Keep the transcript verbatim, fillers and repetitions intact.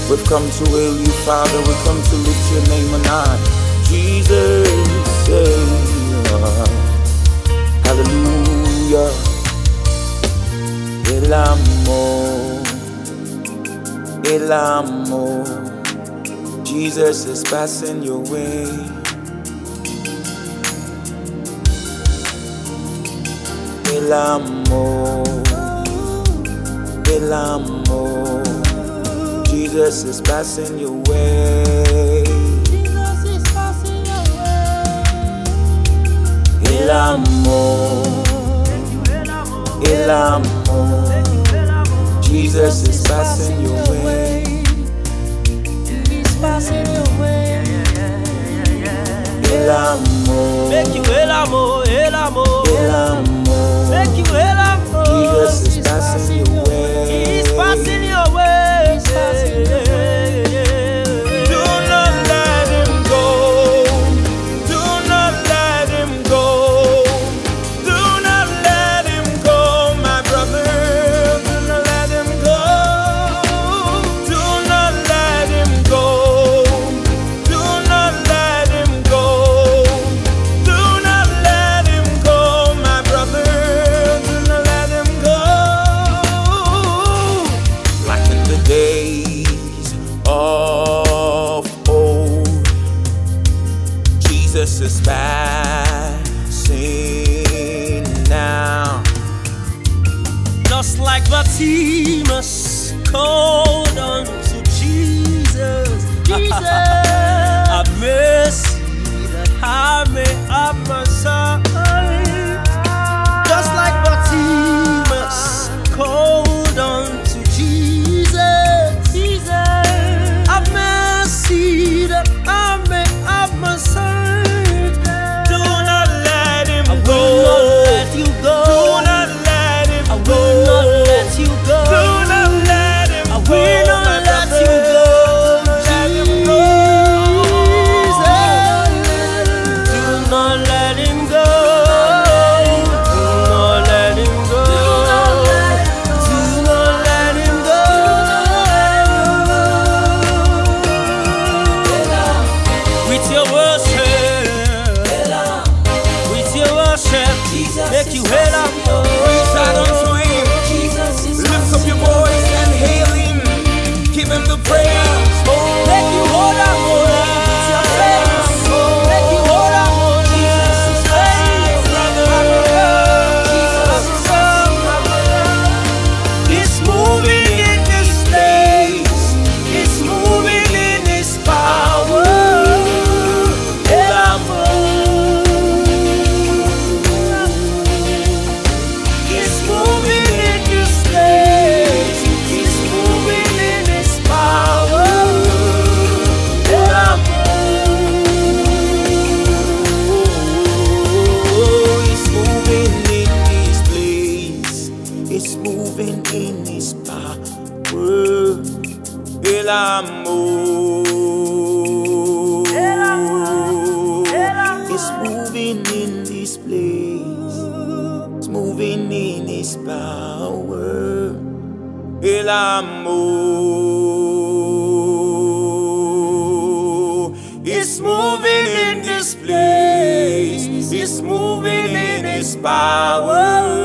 We've come to hail you, Father. We've come to lift your name on high. Jesus, yeah. Hallelujah. El amor, el amor. Jesus is passing your way. El amor, el amor. Jesus is passing your way. Jesus is passing your way. El amor, el amor. Jesus is passing your way. He's passing your way. El amor, Make you el amor, el amor. el amor. Make you el amor. Jesus is He's passing your way. He's passing your way. He's passing your way. Do not let him go. Do not let him go. Do not let him go, my brother. Do not let him go. Do not let him go. Do not let him go. Do not let him go, my brother. Do not let him go. Like in the days of old, Jesus is passing now. Just like Bartimaeus called unto Jesus, Jesus, have mercy that I may have my sight. Just like Bartimaeus called unto Jesus, Jesus, have mercy that I may have my sight. Do not let him I go. will not let you go. Do not let him I go. will not let you go. Do not let him I go. will not my let brother. you go. Let him go. Do not let him go. Do not let him go. Do not let him go. With your worship, with your worship, make you hail him. Shout unto him. Lift up your voice and hail him. Give him the praise. Make you hold on, hold on. Make you hold on, hold on. It's moving in this place. It's moving in His power. El amor. It's moving in this place. It's moving in His power. El amor. It's moving in this place. It's moving in His power. El amor. It's moving in this place. It's moving in His power. El amor. It's moving in this place. It's moving in His power.